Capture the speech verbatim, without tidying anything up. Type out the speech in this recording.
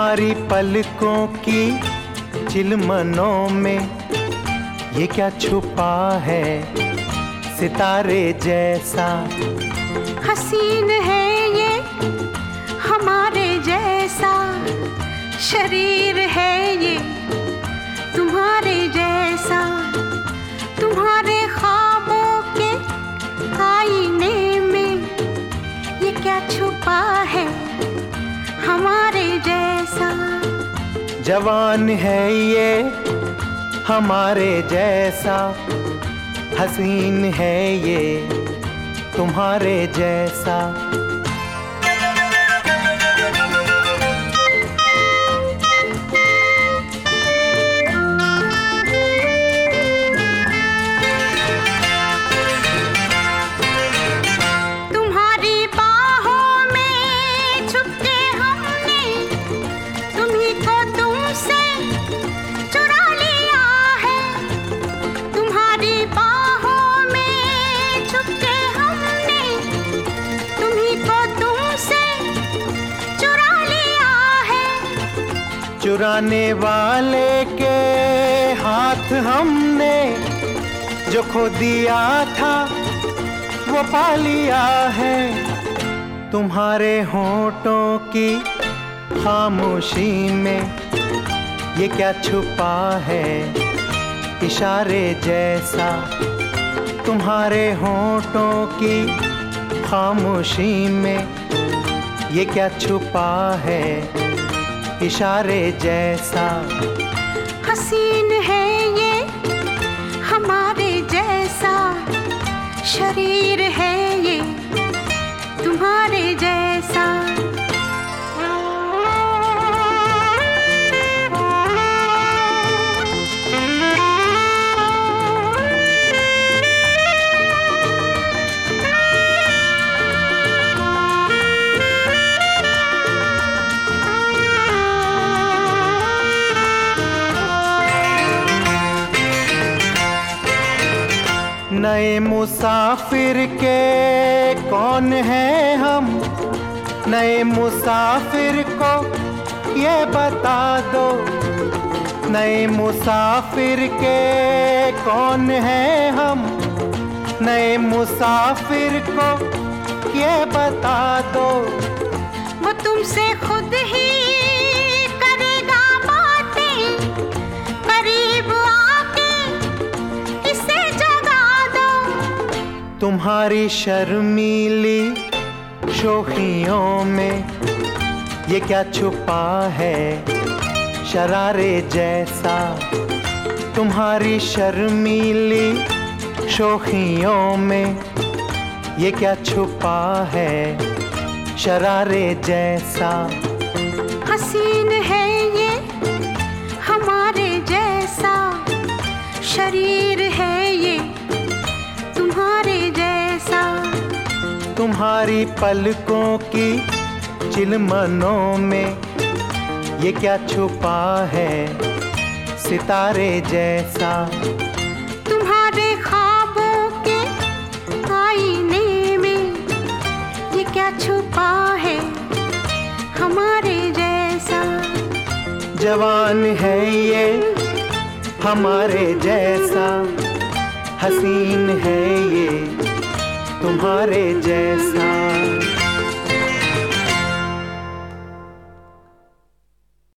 तुम्हारी पलकों की चिलमनों में ये क्या छुपा है सितारे जैसा। हसीन है ये हमारे जैसा, शरीर है ये तुम्हारे जैसा। तुम्हारे ख्वाबों के आईने में ये क्या छुपा है हमारे जैसा। जवान है ये हमारे जैसा, हसीन है ये तुम्हारे जैसा। चुराने वाले के हाथ हमने जो खो दिया था वो पा लिया है। तुम्हारे होठों की खामोशी में ये क्या छुपा है इशारे जैसा। तुम्हारे होठों की खामोशी में ये क्या छुपा है इशारे जैसा। हसीन है ये हमारे जैसा, शरीर है ये तुम्हारे जैसा। नए मुसाफिर के कौन हैं हम, नए मुसाफिर को ये बता दो। नए मुसाफिर के कौन हैं हम, नए मुसाफिर को ये बता दो। वो तुमसे खुद ही करेगा बातें, करीब आके इसे जगा दो। तुम्हारी शर्मीली शोखियों में ये क्या छुपा है शरारे जैसा। तुम्हारी शर्मीली शोखियों में ये क्या छुपा है शरारे जैसा। हसीन है ये हमारे जैसा, शरीर है ये तुम्हारे जैसा। तुम्हारी पलकों की चिलमनों में ये क्या छुपा है सितारे जैसा। तुम्हारे ख्वाबों के आईने में ये क्या छुपा है हमारे जैसा। जवान है ये हमारे जैसा, हसीन है ये तुम्हारे जैसा।